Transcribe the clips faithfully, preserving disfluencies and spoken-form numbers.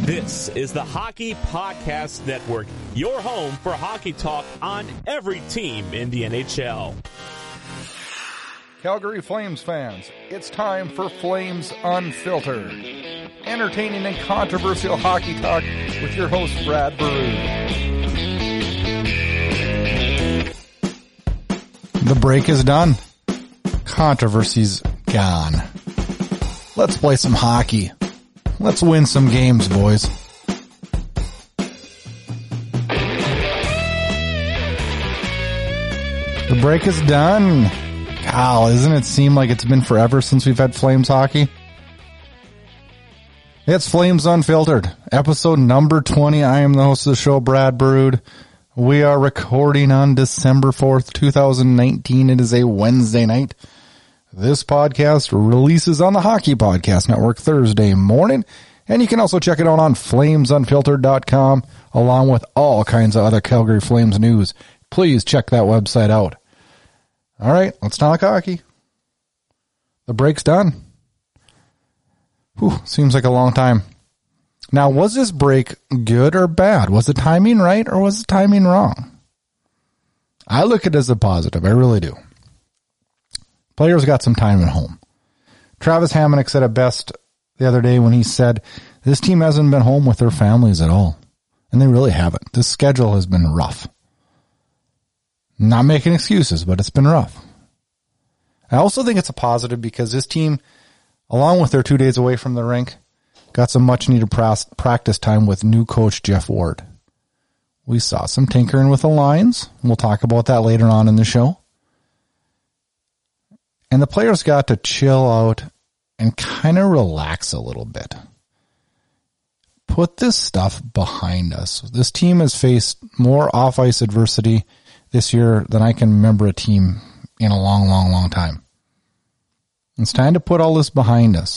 This is the Hockey Podcast Network, your home for hockey talk on every team in the N H L. Calgary Flames fans, it's time for Flames Unfiltered. Entertaining and controversial hockey talk with your host, Brad Baroud. The break is done. Controversy's gone. Let's play some hockey. Let's win some games, boys. The break is done. Kyle, doesn't it seem like it's been forever since we've had Flames hockey? It's Flames Unfiltered, episode number twenty. I am the host of the show, Brad Baroud. We are recording on December fourth, twenty nineteen. It is a Wednesday night. This podcast releases on the Hockey Podcast Network Thursday morning, and you can also check it out on flames unfiltered dot com, along with all kinds of other Calgary Flames news. Please check that website out. All right, let's talk hockey. The break's done. Whew, seems like a long time. Now, was this break good or bad? Was the timing right or was the timing wrong? I look at it as a positive. I really do. Players got some time at home. Travis Hamonic said it best the other day when he said, this team hasn't been home with their families at all. And they really haven't. This schedule has been rough. Not making excuses, but it's been rough. I also think it's a positive because this team, along with their two days away from the rink, got some much needed practice time with new coach Jeff Ward. We saw some tinkering with the lines. We'll talk about that later on in the show. And the players got to chill out and kind of relax a little bit. Put this stuff behind us. This team has faced more off-ice adversity this year than I can remember a team in a long, long, long time. It's time to put all this behind us.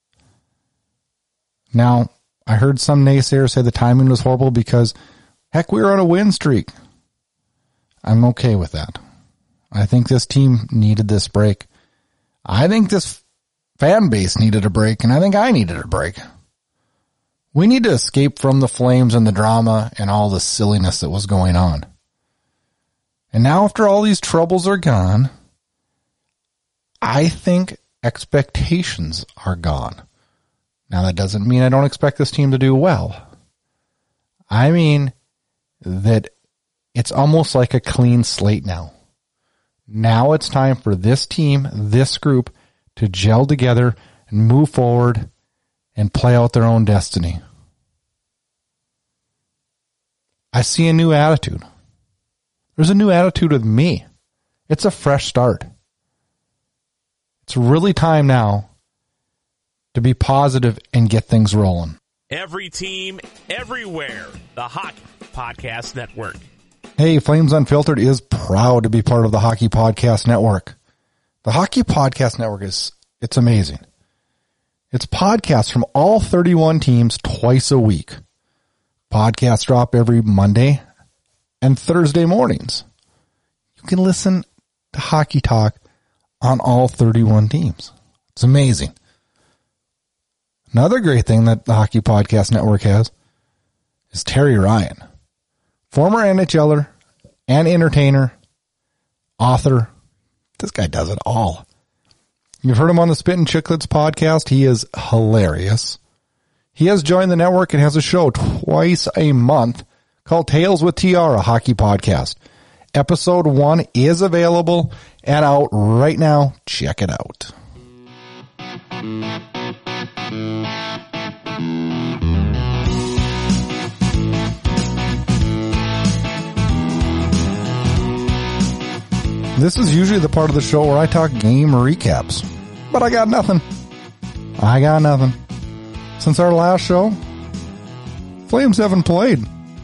Now, I heard some naysayers say the timing was horrible because, heck, we were on a win streak. I'm okay with that. I think this team needed this break. I think this fan base needed a break, and I think I needed a break. We need to escape from the Flames and the drama and all the silliness that was going on. And now after all these troubles are gone, I think expectations are gone. Now that doesn't mean I don't expect this team to do well. I mean that it's almost like a clean slate now. Now it's time for this team, this group, to gel together and move forward and play out their own destiny. I see a new attitude. There's a new attitude with me. It's a fresh start. It's really time now to be positive and get things rolling. Every team, everywhere. The Hockey Podcast Network. Hey, Flames Unfiltered is proud to be part of the Hockey Podcast Network. The Hockey Podcast Network is, it's amazing. It's podcasts from all thirty-one teams twice a week. Podcasts drop every Monday and Thursday mornings. You can listen to hockey talk on all thirty-one teams. It's amazing. Another great thing that the Hockey Podcast Network has is Terry Ryan. Former N H L er and entertainer, author. This guy does it all. You've heard him on the Spit and Chicklets podcast. He is hilarious. He has joined the network and has a show twice a month called Tales with T R, a hockey podcast. Episode one is available and out right now. Check it out. This is usually the part of the show where I talk game recaps, but I got nothing. I got nothing. Since our last show, Flames haven't played.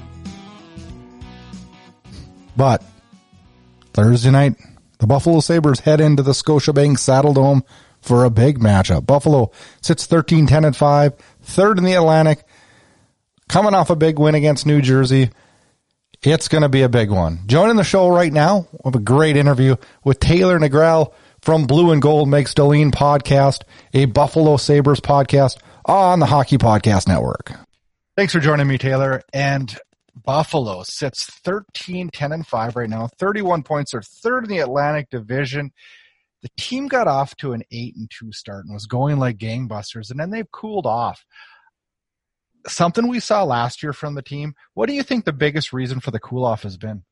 But Thursday night, the Buffalo Sabres head into the Scotiabank Saddledome for a big matchup. Buffalo sits thirteen ten and five, third in the Atlantic, coming off a big win against New Jersey. It's going to be a big one. Joining the show right now, we have a great interview with Taylor Negrell from Blue and Gold Makes Deline podcast, a Buffalo Sabres podcast on the Hockey Podcast Network. Thanks for joining me, Taylor. And Buffalo sits thirteen, ten, and five right now. thirty-one points. They're third in the Atlantic Division. The team got off to an eight and two start and was going like gangbusters, and then they've cooled off. Something we saw last year from the team. What do you think the biggest reason for the cool-off has been?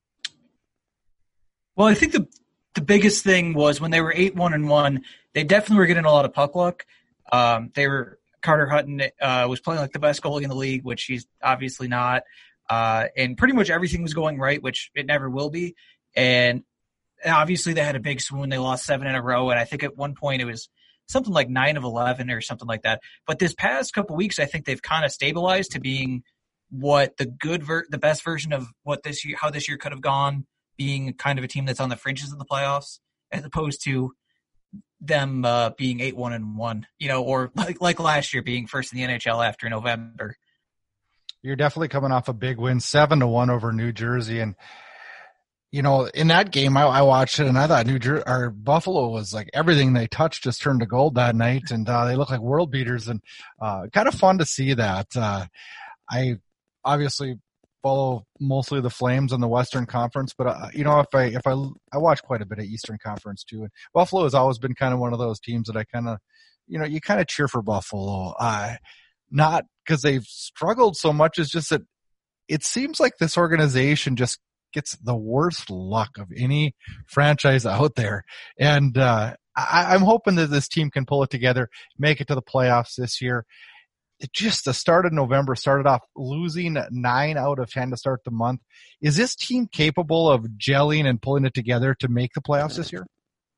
Well, I think the the biggest thing was when they were eight one and one, they definitely were getting a lot of puck luck. Um, they were Carter Hutton uh, was playing like the best goalie in the league, which he's obviously not. Uh, and pretty much everything was going right, which it never will be. And obviously they had a big swoon. They lost seven in a row. And I think at one point it was something like nine of eleven or something like that. But this past couple weeks, I think they've kind of stabilized to being what the good, ver- the best version of what this year, how this year could have gone, being kind of a team that's on the fringes of the playoffs, as opposed to them uh, being eight one and one, you know, or like like last year being first in the N H L after November. You're definitely coming off a big win, seven to one over New Jersey, and you know, in that game, I, I watched it and I thought New Jersey or Buffalo was like everything they touched just turned to gold that night, and uh, they looked like world beaters, and uh, kind of fun to see that. Uh, I obviously follow mostly the Flames in the Western Conference, but uh, you know, if I if I I watch quite a bit of Eastern Conference too, and Buffalo has always been kind of one of those teams that I kind of, you know, you kind of cheer for Buffalo, uh, not because they've struggled so much. It's just that it seems like this organization just gets the worst luck of any franchise out there, and uh, I, I'm hoping that this team can pull it together, make it to the playoffs this year. It just the start of November started off losing nine out of ten to start the month. Is this team capable of gelling and pulling it together to make the playoffs this year?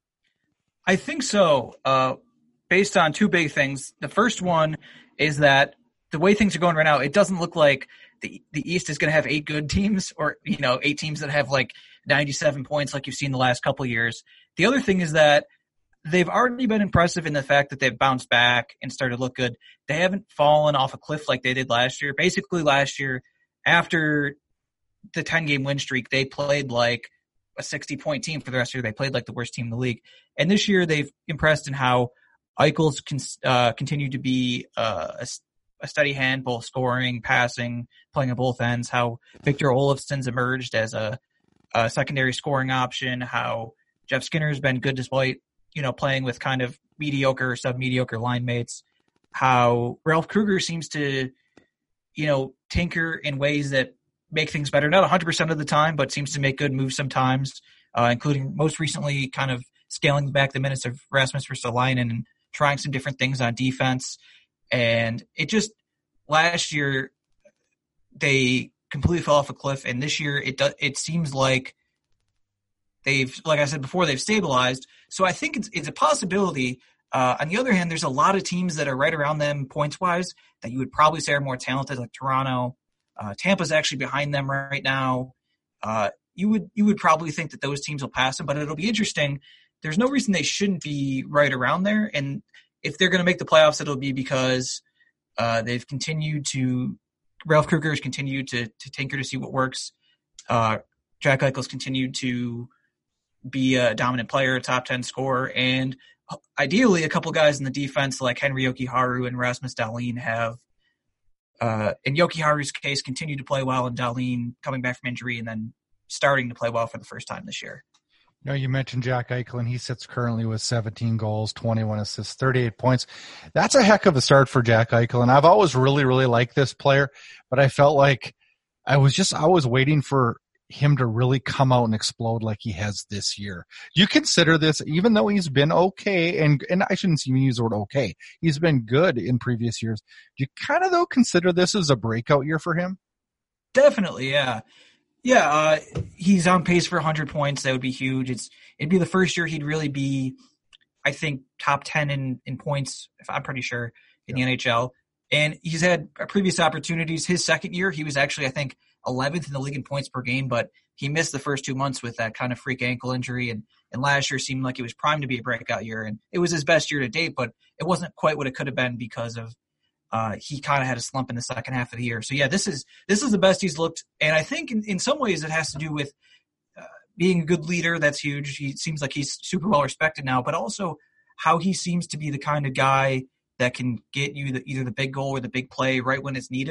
I think so, uh, based on two big things. The first one is that the way things are going right now, it doesn't look like the the East is going to have eight good teams, or you know, eight teams that have like ninety-seven points like you've seen the last couple of years. The other thing is that they've already been impressive in the fact that they've bounced back and started to look good. They haven't fallen off a cliff like they did last year. Basically last year, after the ten-game win streak, they played like a sixty-point team for the rest of the year. They played like the worst team in the league. And this year they've impressed in how Eichel's con- uh, continued to be uh, a, a steady hand, both scoring, passing, playing at both ends, how Victor Olofsson's emerged as a, a secondary scoring option, how Jeff Skinner's been good despite you know, playing with kind of mediocre or sub-mediocre line mates, how Ralph Kruger seems to, you know, tinker in ways that make things better. Not one hundred percent of the time, but seems to make good moves sometimes, uh, including most recently kind of scaling back the minutes of Rasmus Ristolainen and trying some different things on defense. And it just, last year, they completely fell off a cliff, and this year it do, it seems like they've, like I said before, they've stabilized. So I think it's it's a possibility. Uh, on the other hand, there's a lot of teams that are right around them points-wise that you would probably say are more talented, like Toronto. Uh, Tampa's actually behind them right now. Uh, you would you would probably think that those teams will pass them, but it'll be interesting. There's no reason they shouldn't be right around there. And if they're going to make the playoffs, it'll be because uh, they've continued to – Ralph Kruger has continued to, to tinker to see what works. Uh, Jack Eichel's continued to – be a dominant player, a top ten scorer, and ideally a couple guys in the defense like Henry Jokiharju and Rasmus Dahlin have, uh, in Jokiharju's case, continued to play well, and Dahlin coming back from injury and then starting to play well for the first time this year. You know, you mentioned Jack Eichel, and he sits currently with seventeen goals, twenty-one assists, thirty-eight points. That's a heck of a start for Jack Eichel, and I've always really, really liked this player, but I felt like I was just, I was waiting for him to really come out and explode like he has this year. Do you consider this, even though he's been okay, and and I shouldn't even use the word okay, he's been good in previous years, do you kind of though consider this as a breakout year for him? Definitely, yeah. Yeah, uh, he's on pace for one hundred points. That would be huge. It's It'd be the first year he'd really be, I think, top ten in, in points, if I'm pretty sure, in yeah. the N H L. And he's had previous opportunities. His second year, he was actually, I think, eleventh in the league in points per game, but he missed the first two months with that kind of freak ankle injury. And, and last year seemed like it was primed to be a breakout year. And it was his best year to date, but it wasn't quite what it could have been because of uh, he kind of had a slump in the second half of the year. So, yeah, this is this is the best he's looked. And I think in, in some ways it has to do with uh, being a good leader. That's huge. He seems like he's super well respected now, but also how he seems to be the kind of guy that can get you the, either the big goal or the big play right when it's needed.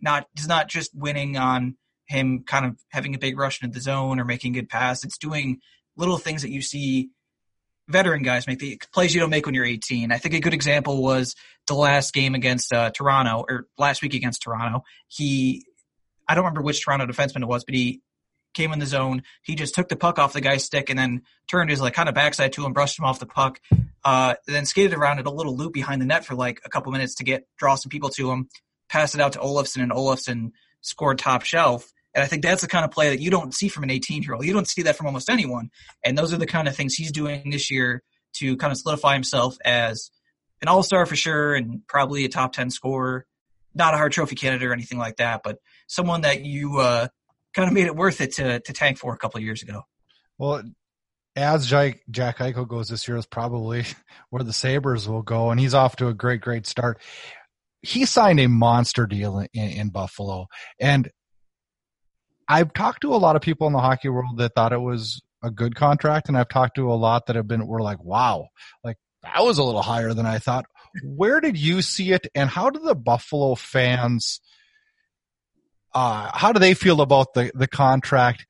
not it's not just winning on him kind of having a big rush into the zone or making a good pass. It's doing little things that you see veteran guys make, the plays you don't make when you're eighteen. I think a good example was the last game against uh, Toronto, or last week against Toronto. He, I don't remember which Toronto defenseman it was, but he came in the zone. He just took the puck off the guy's stick and then turned his like kind of backside to him, brushed him off the puck, uh, then skated around it a little loop behind the net for like a couple minutes to get draw some people to him, passed it out to Olofsson, and Olofsson scored top shelf. And I think that's the kind of play that you don't see from an eighteen-year-old. You don't see that from almost anyone. And those are the kind of things he's doing this year to kind of solidify himself as an all-star for sure and probably a top ten scorer. Not a Hart Trophy candidate or anything like that, but someone that you uh, kind of made it worth it to to tank for a couple of years ago. Well, as Jack, Jack Eichel goes this year is probably where the Sabres will go, and he's off to a great, great start. He signed a monster deal in, in Buffalo, and I've talked to a lot of people in the hockey world that thought it was a good contract, and I've talked to a lot that have been were like, wow, like that was a little higher than I thought. Where did you see it, and how do the Buffalo fans uh how do they feel about the the contract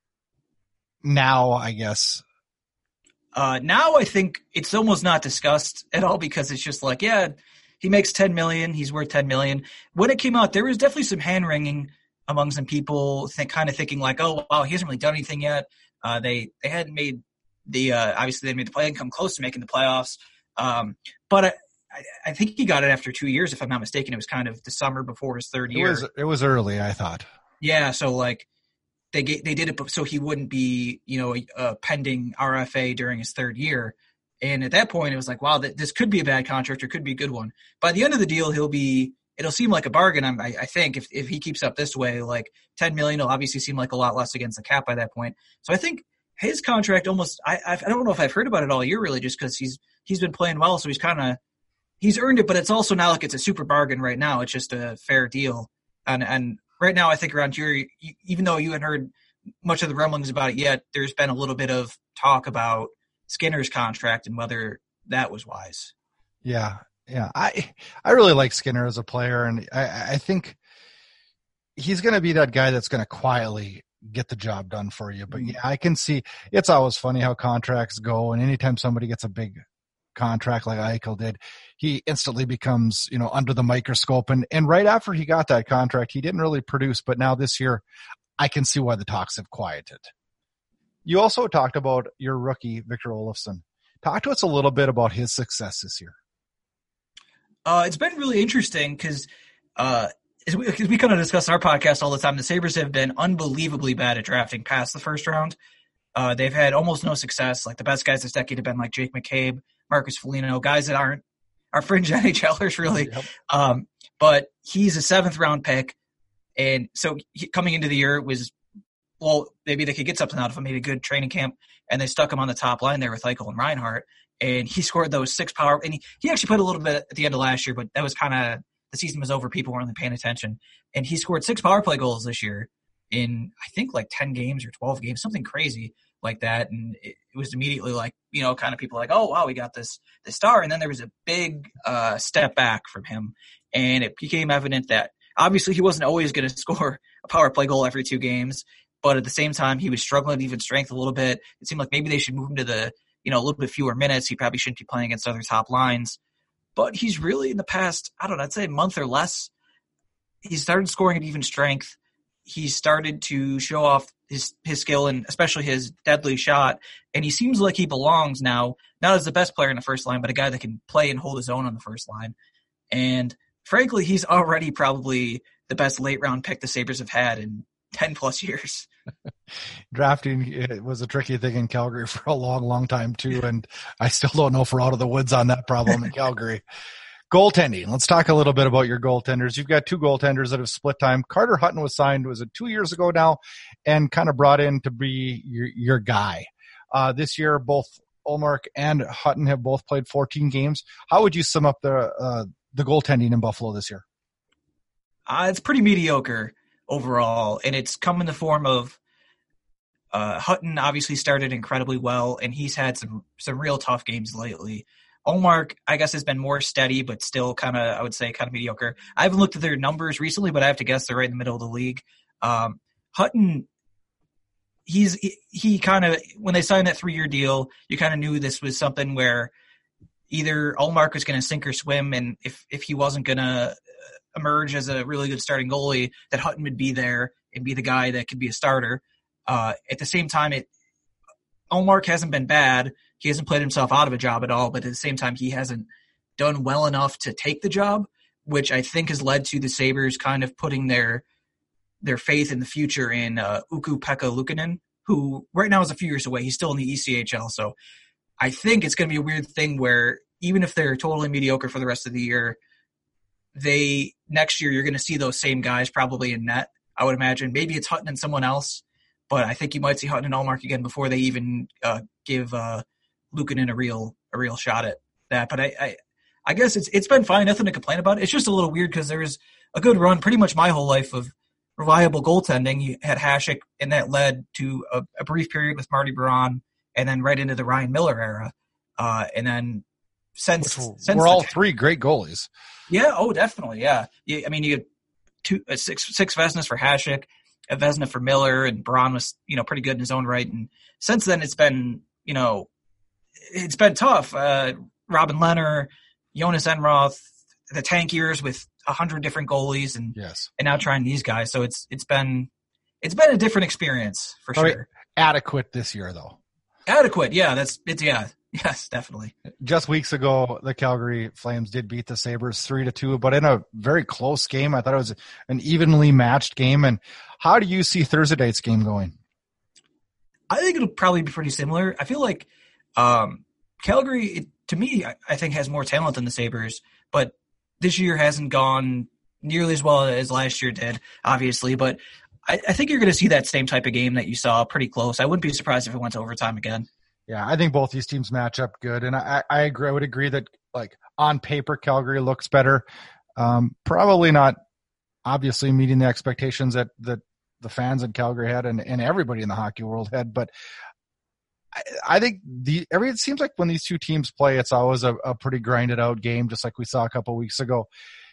now, I guess? Uh now I think it's almost not discussed at all, because it's just like, yeah, he makes ten million, he's worth ten million. When it came out, there was definitely some hand-wringing among some people, think, kind of thinking like, oh, wow, he hasn't really done anything yet. Uh, they they hadn't made the uh, – obviously they made the play and come close to making the playoffs. Um, but I, I think he got it after two years, if I'm not mistaken. It was kind of the summer before his third year. It was, it was early, I thought. Yeah, so like they they did it so he wouldn't be, you know, a, a pending R F A during his third year. And at that point, it was like, wow, th- this could be a bad contract or could be a good one. By the end of the deal, he'll be – it'll seem like a bargain, I, I think, if, if he keeps up this way. Like ten million dollars will obviously seem like a lot less against the cap by that point. So I think his contract almost – I I don't know if I've heard about it all year really, just because he's he's been playing well, so he's kind of – he's earned it, but it's also not like it's a super bargain right now. It's just a fair deal. And and right now I think around here, even though you haven't heard much of the rumblings about it yet, there's been a little bit of talk about Skinner's contract and whether that was wise. Yeah. Yeah, I I really like Skinner as a player, and I, I think he's going to be that guy that's going to quietly get the job done for you. But yeah, I can see it's always funny how contracts go, and anytime somebody gets a big contract like Eichel did, he instantly becomes, you know, under the microscope. And and right after he got that contract, he didn't really produce. But now this year, I can see why the talks have quieted. You also talked about your rookie, Victor Olofsson. Talk to us a little bit about his success this year. Uh, it's been really interesting because uh, as we, we kind of discuss in our podcast all the time, the Sabres have been unbelievably bad at drafting past the first round. Uh, they've had almost no success. Like the best guys this decade have been like Jake McCabe, Marcus Foligno, guys that aren't are fringe N H L ers really. Yep. Um, but he's a seventh round pick, and so he, coming into the year it was, well, maybe they could get something out of him. Made a good training camp, and they stuck him on the top line there with Eichel and Reinhart. And he scored those six power – and he, he actually played a little bit at the end of last year, but that was kind of – the season was over. People weren't really paying attention. And he scored six power play goals this year in, I think, like ten games or twelve games, something crazy like that. And it, it was immediately like, you know, kind of people like, oh, wow, we got this, this star. And then there was a big uh, step back from him. And it became evident that obviously he wasn't always going to score a power play goal every two games, but at the same time he was struggling to even strength a little bit. It seemed like maybe they should move him to the – you know, a little bit fewer minutes. He probably shouldn't be playing against other top lines. But he's really in the past, I don't know, I'd say a month or less, he started scoring at even strength. He started to show off his, his skill and especially his deadly shot. And he seems like he belongs now, not as the best player in the first line, but a guy that can play and hold his own on the first line. And frankly, he's already probably the best late round pick the Sabres have had in ten plus years. Drafting it was a tricky thing in Calgary for a long, long time too. And I still don't know if we're out of the woods on that problem in Calgary. Goaltending. Let's talk a little bit about your goaltenders. You've got two goaltenders that have split time. Carter Hutton was signed, was it two years ago now, and kind of brought in to be your, your guy. Uh, this year, both Ullmark and Hutton have both played fourteen games. How would you sum up the, uh, the goaltending in Buffalo this year? Uh, it's pretty mediocre overall, and it's come in the form of uh, Hutton obviously started incredibly well, and he's had some some real tough games lately. Ullmark, I guess, has been more steady, but still kind of, I would say, kind of mediocre. I haven't looked at their numbers recently, but I have to guess they're right in the middle of the league. Um, Hutton, he's he, he kind of, when they signed that three-year deal, you kind of knew this was something where either Ullmark was going to sink or swim, and if, if he wasn't going to emerge as a really good starting goalie, that Hutton would be there and be the guy that could be a starter. Uh, at the same time, it Ullmark hasn't been bad. He hasn't played himself out of a job at all, but at the same time, he hasn't done well enough to take the job, which I think has led to the Sabres kind of putting their their faith in the future in uh, Ukko-Pekka Luukkonen, who right now is a few years away. He's still in the E C H L, so I think it's going to be a weird thing where even if they're totally mediocre for the rest of the year, they next year you're going to see those same guys probably in net, I would imagine. Maybe it's Hutton and someone else, but I think you might see Hutton and Ullmark again before they even uh, give uh, Luukkonen a real a real shot at that. But I, I I guess it's it's been fine. Nothing to complain about. It's just a little weird because there was a good run pretty much my whole life of reliable goaltending. You had Hasek, and that led to a, a brief period with Marty Biron, and then right into the Ryan Miller era. Uh, and then since, Which, since we're all the, three great goalies. Yeah, oh, definitely, yeah. You, I mean, you get two, uh, six six Vezinas for Hasek, a Vezina for Miller, and Biron was, you know, pretty good in his own right. And since then, it's been, you know, it's been tough. Uh, Robin Lehner, Jonas Enroth, the tank years with a hundred different goalies, and yes, and now trying these guys. So it's it's been it's been a different experience for All sure. right. Adequate this year, though. Adequate, yeah. That's it's yeah, yes, definitely. Just weeks ago, the Calgary Flames did beat the Sabres three to two, but in a very close game. I thought it was an evenly matched game. And how do you see Thursday night's game going? I think it'll probably be pretty similar. I feel like um, Calgary, it, to me, I, I think has more talent than the Sabres, but this year hasn't gone nearly as well as last year did, obviously. But I, I think you're going to see that same type of game that you saw pretty close. I wouldn't be surprised if it went to overtime again. Yeah, I think both these teams match up good, and I, I agree. I would agree that, like, on paper, Calgary looks better. Um, probably not, obviously, meeting the expectations that, that the fans in Calgary had and, and everybody in the hockey world had, but I, I think the every it seems like when these two teams play, it's always a, a pretty grinded out game, just like we saw a couple weeks ago.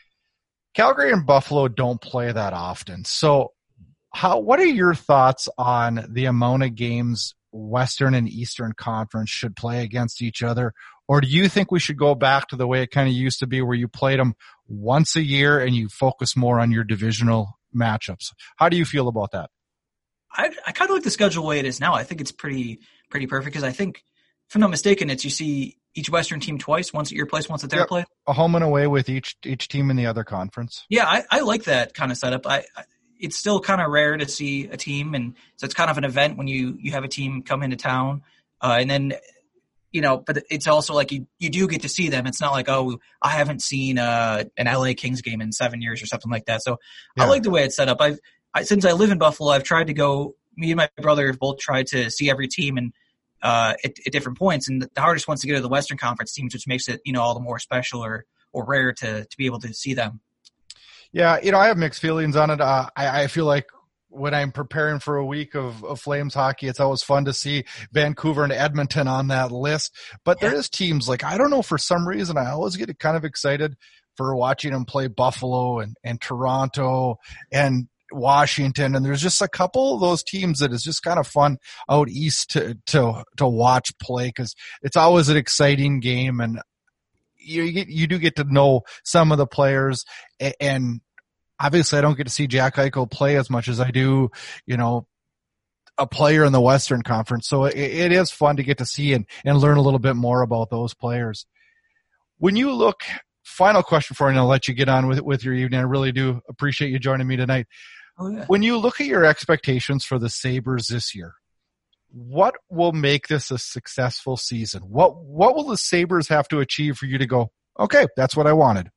Calgary and Buffalo don't play that often, so how? What are your thoughts on the amount of games Western and Eastern Conference should play against each other? Or do you think we should go back to the way it kind of used to be where you played them once a year and you focus more on your divisional matchups? How do you feel about that? I, I kind of like the schedule the way it is now. I think it's pretty pretty perfect because I think, if I'm not mistaken, it's you see each Western team twice, once at your place, once at their yep. place. A home and away with each each team in the other conference. Yeah, I, I like that kind of setup. I, I It's still kind of rare to see a team, and so it's kind of an event when you, you have a team come into town, uh, and then, you know, but it's also like you, you do get to see them. It's not like, oh, I haven't seen uh, an L A Kings game in seven years or something like that. So yeah. I like the way it's set up. I've I, since I live in Buffalo, I've tried to go. Me and my brother have both tried to see every team and uh, at, at different points. And the hardest one's to get to the Western Conference teams, which makes it, you know, all the more special or or rare to to be able to see them. Yeah, you know, I have mixed feelings on it. Uh, I, I feel like when I'm preparing for a week of, of Flames hockey, it's always fun to see Vancouver and Edmonton on that list. But yeah. there is teams like, I don't know, for some reason, I always get kind of excited for watching them play Buffalo and, and Toronto and Washington. And there's just a couple of those teams that is just kind of fun out east to to, to watch play because it's always an exciting game. And you get, you do get to know some of the players, and obviously I don't get to see Jack Eichel play as much as I do, you know, a player in the Western Conference. So it, it is fun to get to see and, and learn a little bit more about those players. When you look, final question for you, and I'll let you get on with with your evening. I really do appreciate you joining me tonight. Oh, yeah. When you look at your expectations for the Sabres this year, what will make this a successful season? What what will the Sabres have to achieve for you to go, okay, that's what I wanted?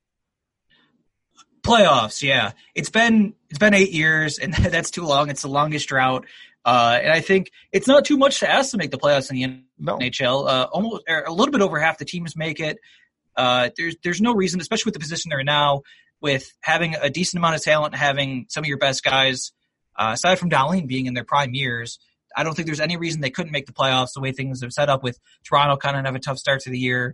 Playoffs, yeah. It's been it's been eight years, and that's too long. It's the longest drought. Uh, and I think it's not too much to ask to make the playoffs in the no. N H L. Uh, almost a little bit over half the teams make it. Uh, there's there's no reason, especially with the position they're in now, with having a decent amount of talent, having some of your best guys, uh, aside from Dahlin being in their prime years, I don't think there's any reason they couldn't make the playoffs the way things have set up with Toronto kind of have a tough start to the year.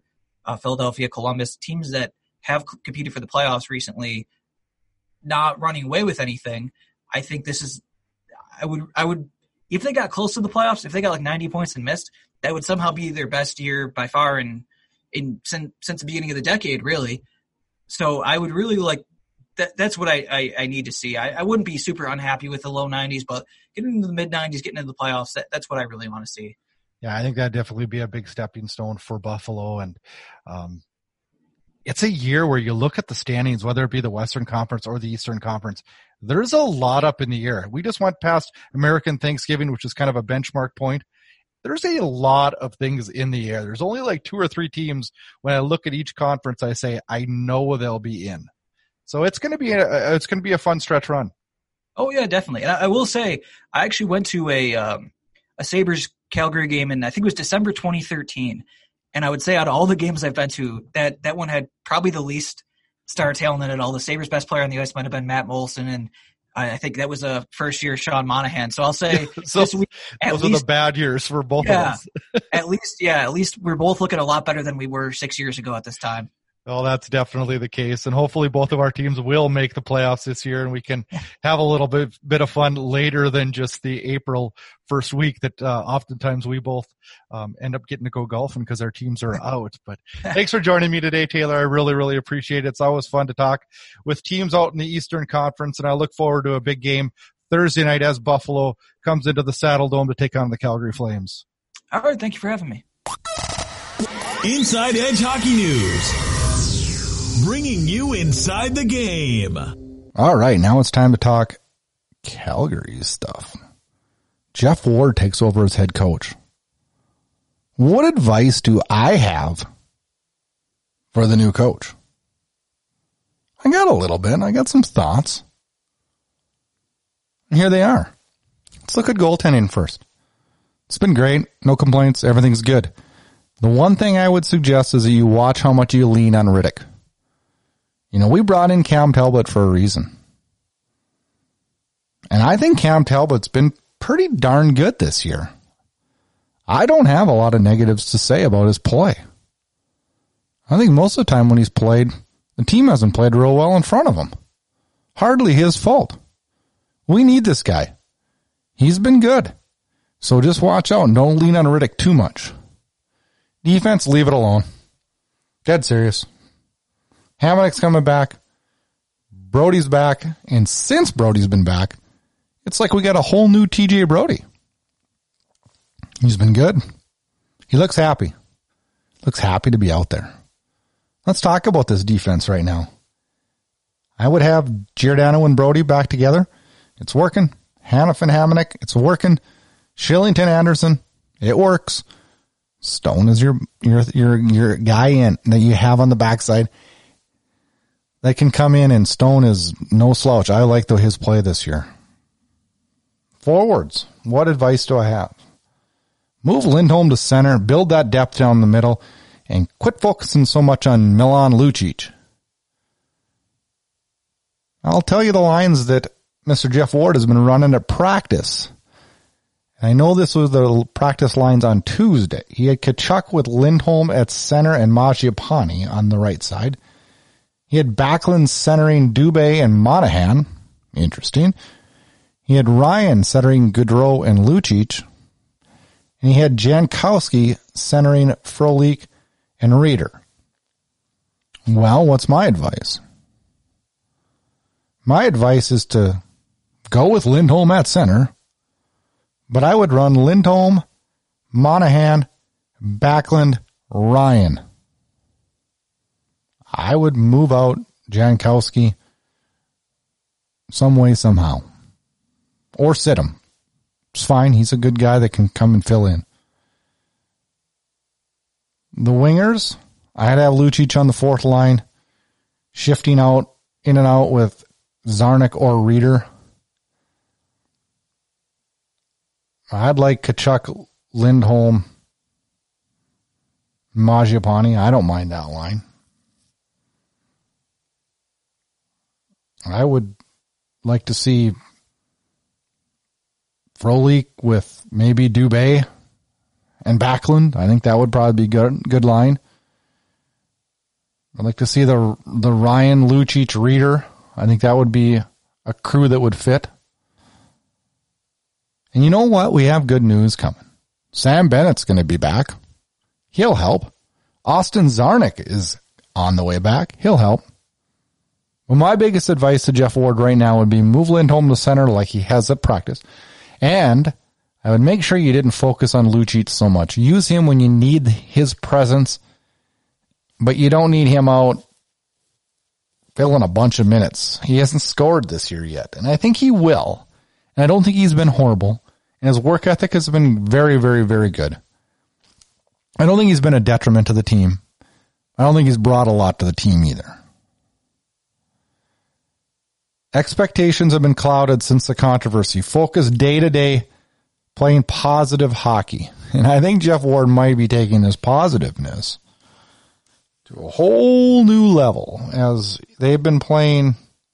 uh, Philadelphia, Columbus, teams that have competed for the playoffs recently, not running away with anything. I think this is, I would, I would, if they got close to the playoffs, if they got like ninety points and missed, that would somehow be their best year by far in, in since, since the beginning of the decade, really. So I would really like that. That's what I, I, I need to see. I, I wouldn't be super unhappy with the low nineties, but getting into the mid nineties, getting into the playoffs, that, that's what I really want to see. Yeah, I think that'd definitely be a big stepping stone for Buffalo. And um, it's a year where you look at the standings, whether it be the Western Conference or the Eastern Conference, there's a lot up in the air. We just went past American Thanksgiving, which is kind of a benchmark point. There's a lot of things in the air. There's only like two or three teams. When I look at each conference, I say, I know they'll be in. So it's going to be a, it's going to be a fun stretch run. Oh yeah, definitely. And I, I will say, I actually went to a, um, a Sabres Calgary game in, I think it was December twenty thirteen. And I would say out of all the games I've been to, that, that one had probably the least star talent in it all. The Sabres' best player on the ice might have been Matt Molson, and I think that was a first year Sean Monahan. So I'll say so this week, at those least, are the bad years for both yeah, of us. at least, yeah, at least we're both looking a lot better than we were six years ago at this time. Well, that's definitely the case. And hopefully both of our teams will make the playoffs this year, and we can have a little bit, bit of fun later than just the April first week that uh, oftentimes we both um, end up getting to go golfing because our teams are out. But thanks for joining me today, Taylor. I really, really appreciate it. It's always fun to talk with teams out in the Eastern Conference, and I look forward to a big game Thursday night as Buffalo comes into the Saddle Dome to take on the Calgary Flames. All right. Thank you for having me. Inside Edge Hockey News. Bringing you inside the game. All right, now it's time to talk Calgary stuff. Jeff Ward takes over as head coach. What advice do I have for the new coach? I got a little bit. I got some thoughts. And here they are. Let's look at goaltending first. It's been great. No complaints. Everything's good. The one thing I would suggest is that you watch how much you lean on Riddick. You know, we brought in Cam Talbot for a reason. And I think Cam Talbot's been pretty darn good this year. I don't have a lot of negatives to say about his play. I think most of the time when he's played, the team hasn't played real well in front of him. Hardly his fault. We need this guy. He's been good. So just watch out and don't lean on Riddick too much. Defense, leave it alone. Dead serious. Hamanek's coming back. Brody's back. And since Brody's been back, it's like we got a whole new T J Brody. He's been good. He looks happy. Looks happy to be out there. Let's talk about this defense right now. I would have Giordano and Brody back together. It's working. Hanifin, Hamanek, it's working. Shillington, Anderson, it works. Stone is your your your your guy in that you have on the backside. That can come in, and Stone is no slouch. I like the, his play this year. Forwards, what advice do I have? Move Lindholm to center, build that depth down the middle, and quit focusing so much on Milan Lucic. I'll tell you the lines that Mister Jeff Ward has been running at practice. I know this was the practice lines on Tuesday. He had Tkachuk with Lindholm at center and Mangiapane on the right side. He had Backlund centering Dubé and Monahan. Interesting. He had Ryan centering Gaudreau and Lucic. And he had Jankowski centering Frolik and Reeder. Well, what's my advice? My advice is to go with Lindholm at center, but I would run Lindholm, Monahan, Backlund, Ryan. I would move out Jankowski some way, somehow. Or sit him. It's fine. He's a good guy that can come and fill in. The wingers, I'd have Lucic on the fourth line, shifting out, in and out with Zarnik or Reeder. I'd like Tkachuk, Lindholm, Mangiapane. I don't mind that line. I would like to see Frolik with maybe Dubé and Backlund. I think that would probably be good good line. I'd like to see the the Ryan Lucic Reader. I think that would be a crew that would fit. And you know what? We have good news coming. Sam Bennett's going to be back. He'll help. Austin Czarnik is on the way back. He'll help. Well, my biggest advice to Jeff Ward right now would be move Lindholm to center like he has at practice. And I would make sure you didn't focus on Lucic so much. Use him when you need his presence, but you don't need him out filling a bunch of minutes. He hasn't scored this year yet, and I think he will. And I don't think he's been horrible. And his work ethic has been very, very, very good. I don't think he's been a detriment to the team. I don't think he's brought a lot to the team either. Expectations have been clouded since the controversy. Focus day to day, playing positive hockey. And I think Jeff Ward might be taking this positiveness to a whole new level as they've been playing.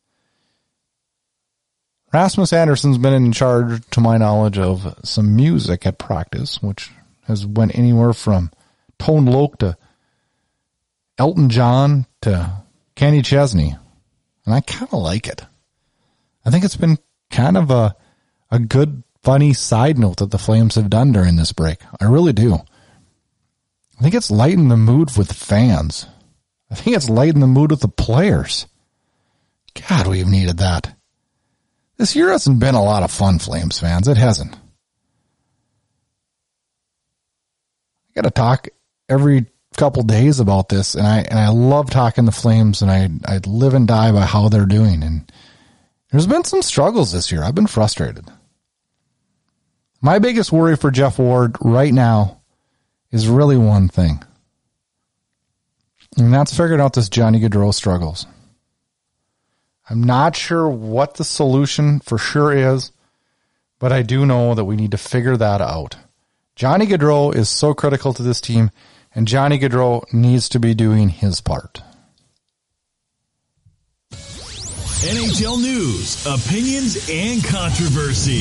Rasmus Anderson's been in charge, to my knowledge, of some music at practice, which has went anywhere from Tone Loc to Elton John to Kenny Chesney. And I kind of like it. I think it's been kind of a a good, funny side note that the Flames have done during this break. I really do. I think it's lightened the mood with fans. I think it's lightened the mood with the players. God, we've needed that. This year hasn't been a lot of fun, Flames fans. It hasn't. I got to talk every couple days about this, and I and I love talking the Flames, and I I live and die by how they're doing. And there's been some struggles this year. I've been frustrated. My biggest worry for Jeff Ward right now is really one thing, and that's figuring out this Johnny Gaudreau struggles. I'm not sure what the solution for sure is, but I do know that we need to figure that out. Johnny Gaudreau is so critical to this team, and Johnny Gaudreau needs to be doing his part. N H L news, opinions, and controversy.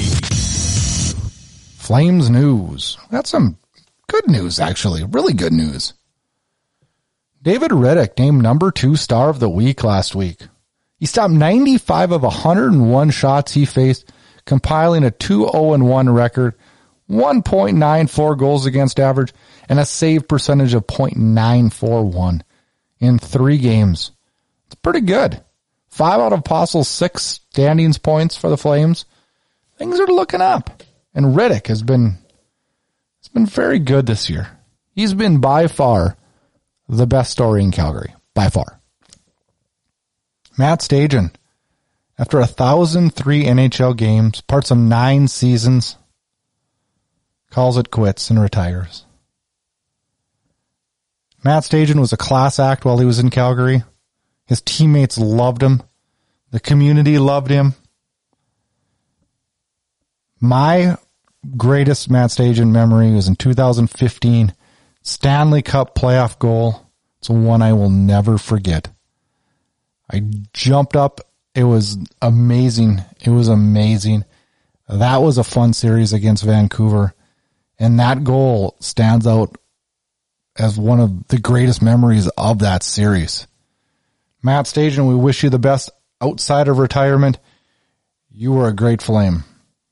Flames news. That's some good news, actually. Really good news. David Rittich named number two star of the week last week. He stopped ninety-five of one hundred one shots he faced, compiling a two oh one record, one point nine four goals against average, and a save percentage of point nine four one in three games. It's pretty good. Five out of possible six standings points for the Flames. Things are looking up. And Rittich has been, has been very good this year. He's been by far the best story in Calgary. By far. Matt Stajan, after one thousand three N H L games, parts of nine seasons, calls it quits and retires. Matt Stajan was a class act while he was in Calgary. His teammates loved him. The community loved him. My greatest Matt Stajan memory was in two thousand fifteen, Stanley Cup playoff goal. It's one I will never forget. I jumped up. It was amazing. It was amazing. That was a fun series against Vancouver. And that goal stands out as one of the greatest memories of that series. Matt Stajan, we wish you the best outside of retirement. You were a great Flame.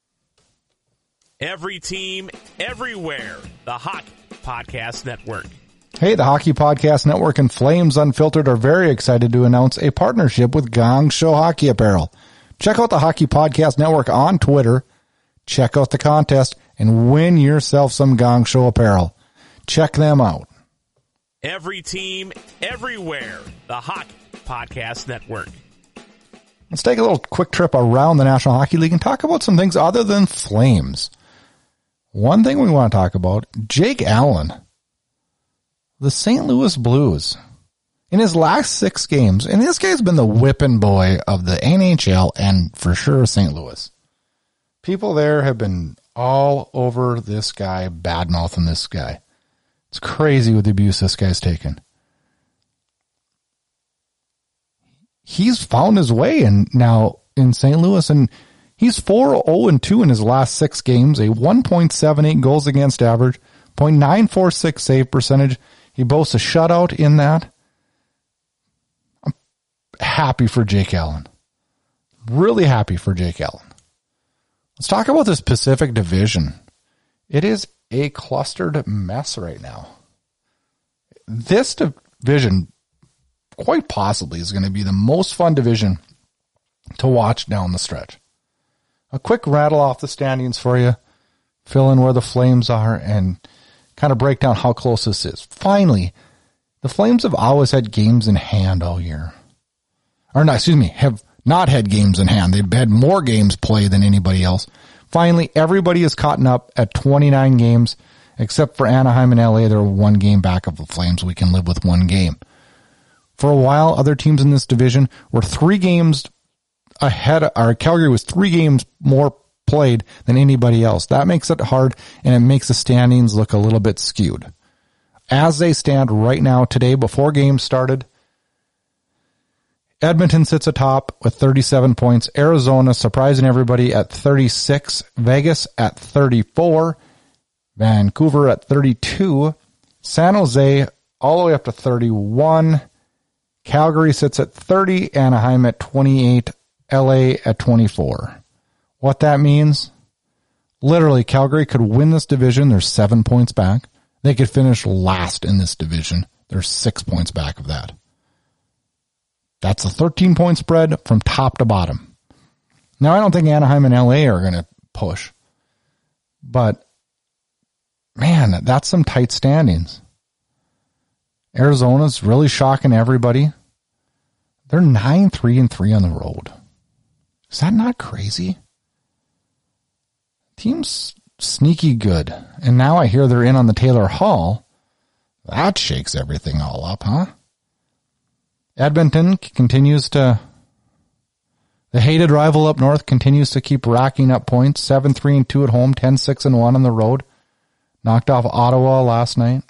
Every team, everywhere. The Hockey Podcast Network. Hey, the Hockey Podcast Network and Flames Unfiltered are very excited to announce a partnership with Gong Show Hockey Apparel. Check out the Hockey Podcast Network on Twitter. Check out the contest and win yourself some Gong Show apparel. Check them out. Every team, everywhere. The Hockey Podcast Network. Let's take a little quick trip around the National Hockey League and talk about some things other than Flames. One thing we want to talk about, Jake Allen. The Saint Louis Blues, in his last six games, and this guy's been the whipping boy of the N H L and for sure Saint Louis. People there have been all over this guy, bad-mouthing this guy. It's crazy with the abuse this guy's taken. He's found his way in now in Saint Louis, and he's four oh two in his last six games, a one point seven eight goals against average, point nine four six save percentage. He boasts a shutout in that. happy for Jake Allen. Really happy for Jake Allen. Let's talk about this Pacific Division. It is a clustered mess right now. This division quite possibly is going to be the most fun division to watch down the stretch. A quick rattle off the standings for you, fill in where the Flames are, and kind of break down how close this is. Finally, the Flames have always had games in hand all year. Or no, excuse me, have not had games in hand. They've had more games played than anybody else. Finally, everybody is caught up at twenty-nine games, except for Anaheim and L A. They're one game back of the Flames. We can live with one game. For a while, other teams in this division were three games ahead. Or Calgary was three games more played than anybody else. That makes it hard, and it makes the standings look a little bit skewed. As they stand right now, today, before games started, Edmonton sits atop with thirty-seven points. Arizona surprising everybody at thirty-six. Vegas at thirty-four. Vancouver at thirty-two. San Jose all the way up to thirty-one. Calgary sits at thirty. Anaheim at twenty-eight. L A at twenty-four. What that means? Literally, Calgary could win this division. They're seven points back. They could finish last in this division. They're six points back of that. That's a thirteen-point spread from top to bottom. Now, I don't think Anaheim and L A are going to push. But, man, that's some tight standings. Arizona's really shocking everybody. They're nine three and three on the road. Is that not crazy? Team's sneaky good. And now I hear they're in on the Taylor Hall. That shakes everything all up, huh? Edmonton continues to, the hated rival up north continues to keep racking up points. seven three and two at home, ten six and one on the road. Knocked off Ottawa last night.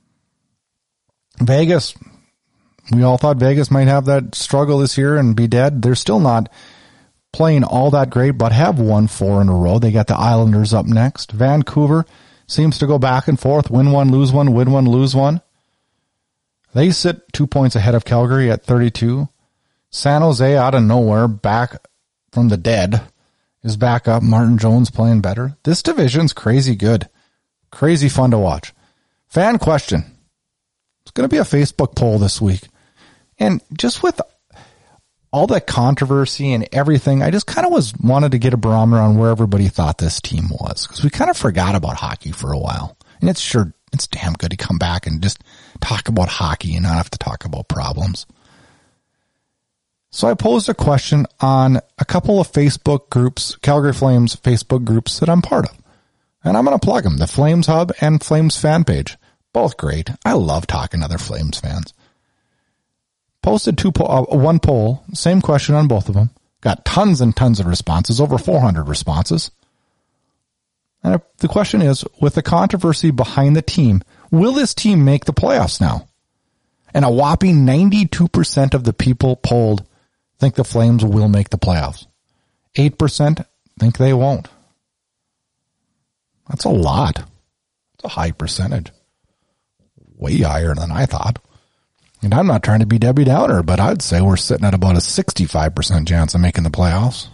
Vegas, we all thought Vegas might have that struggle this year and be dead. They're still not playing all that great, but have won four in a row. They got the Islanders up next. Vancouver seems to go back and forth, win one, lose one, win one, lose one. They sit two points ahead of Calgary at thirty-two. San Jose, out of nowhere, back from the dead, is back up. Martin Jones playing better. This division's crazy good. Crazy fun to watch. Fan question. It's going to be a Facebook poll this week. And just with all that controversy and everything, I just kind of was wanted to get a barometer on where everybody thought this team was. Because we kind of forgot about hockey for a while. And it's sure, it's damn good to come back and just talk about hockey and not have to talk about problems. So I posed a question on a couple of Facebook groups, Calgary Flames Facebook groups that I'm part of. And I'm going to plug them, the Flames Hub and Flames fan page. Both great. I love talking to other Flames fans. Posted two po- uh, one poll, same question on both of them. Got tons and tons of responses, over four hundred responses. And the question is, with the controversy behind the team, will this team make the playoffs now? And a whopping ninety-two percent of the people polled think the Flames will make the playoffs. eight percent think they won't. That's a lot. It's a high percentage. Way higher than I thought. And I'm not trying to be Debbie Downer, but I'd say we're sitting at about a sixty-five percent chance of making the playoffs.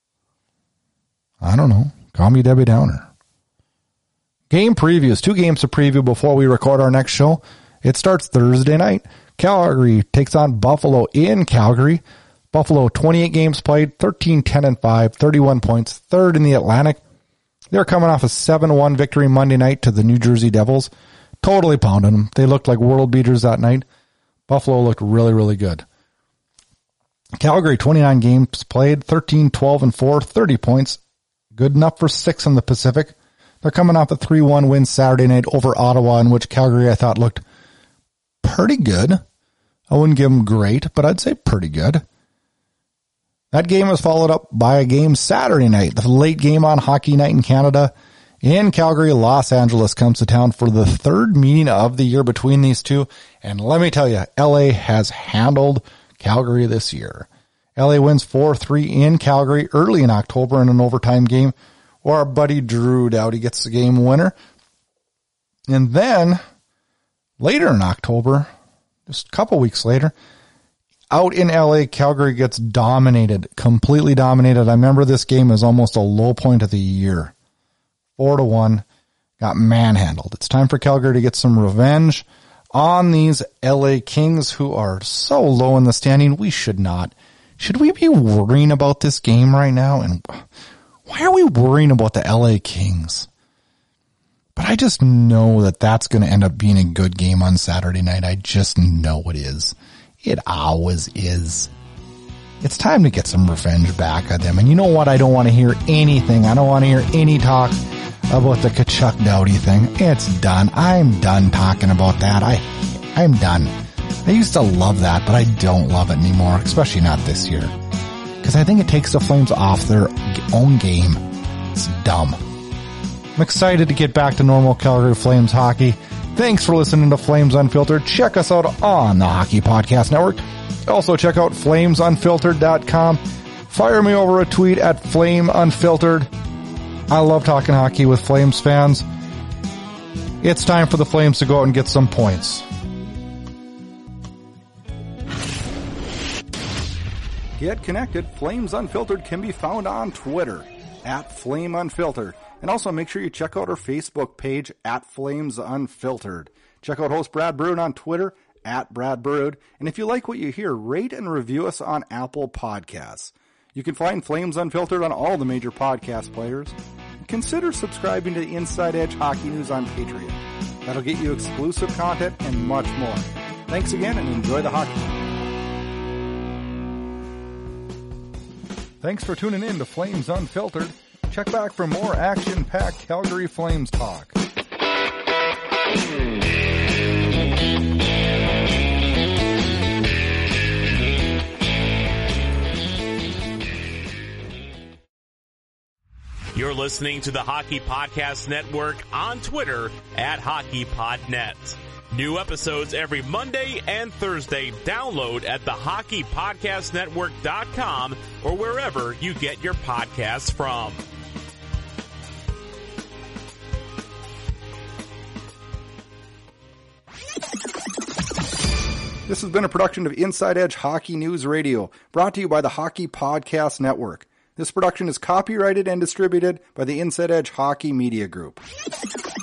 I don't know. Call me Debbie Downer. Game previews. Two games to preview before we record our next show. It starts Thursday night. Calgary takes on Buffalo in Calgary. Buffalo, twenty-eight games played, thirteen ten and five, thirty-one points, third in the Atlantic. They're coming off a seven one victory Monday night to the New Jersey Devils. Totally pounding them. They looked like world beaters that night. Buffalo looked really, really good. Calgary, twenty-nine games played, thirteen twelve and four, thirty points. Good enough for six in the Pacific. They're coming off a three one win Saturday night over Ottawa, in which Calgary, I thought, looked pretty good. I wouldn't give them great, but I'd say pretty good. That game was followed up by a game Saturday night, the late game on Hockey Night in Canada. In Calgary, Los Angeles comes to town for the third meeting of the year between these two. And let me tell you, L A has handled Calgary this year. L A wins four three in Calgary early in October in an overtime game where our buddy Drew Doughty gets the game winner. And then later in October, just a couple weeks later, Out in L A, Calgary gets dominated, completely dominated. I remember this game as almost a low point of the year. Four to one, got manhandled. It's time for Calgary to get some revenge on these L A Kings who are so low in the standing. We should not. Should we be worrying about this game right now? And why are we worrying about the L A Kings? But I just know that that's going to end up being a good game on Saturday night. I just know it is. It always is. It's time to get some revenge back on them. And you know what? I don't want to hear anything. I don't want to hear any talk about the Kachuk Doughty thing. It's done. I'm done talking about that. I, I'm done. I used to love that, but I don't love it anymore, especially not this year. Because I think it takes the Flames off their own game. It's dumb. I'm excited to get back to normal Calgary Flames hockey. Thanks for listening to Flames Unfiltered. Check us out on the Hockey Podcast Network. Also check out flames unfiltered dot com. Fire me over a tweet at Flame Unfiltered. I love talking hockey with Flames fans. It's time for the Flames to go out and get some points. Get connected. Flames Unfiltered can be found on Twitter at Flame Unfiltered. And also make sure you check out our Facebook page at Flames Unfiltered. Check out host Brad Brood on Twitter at Brad Brood. And if you like what you hear, rate and review us on Apple Podcasts. You can find Flames Unfiltered on all the major podcast players. Consider subscribing to the Inside Edge Hockey News on Patreon. That'll get you exclusive content and much more. Thanks again and enjoy the hockey. Thanks for tuning in to Flames Unfiltered. Check back for more action-packed Calgary Flames talk. You're listening to the Hockey Podcast Network on Twitter at HockeyPodNet. New episodes every Monday and Thursday. Download at the hockey podcast network dot com or wherever you get your podcasts from. This has been a production of Inside Edge Hockey News Radio, brought to you by the Hockey Podcast Network. This production is copyrighted and distributed by the Inside Edge Hockey Media Group.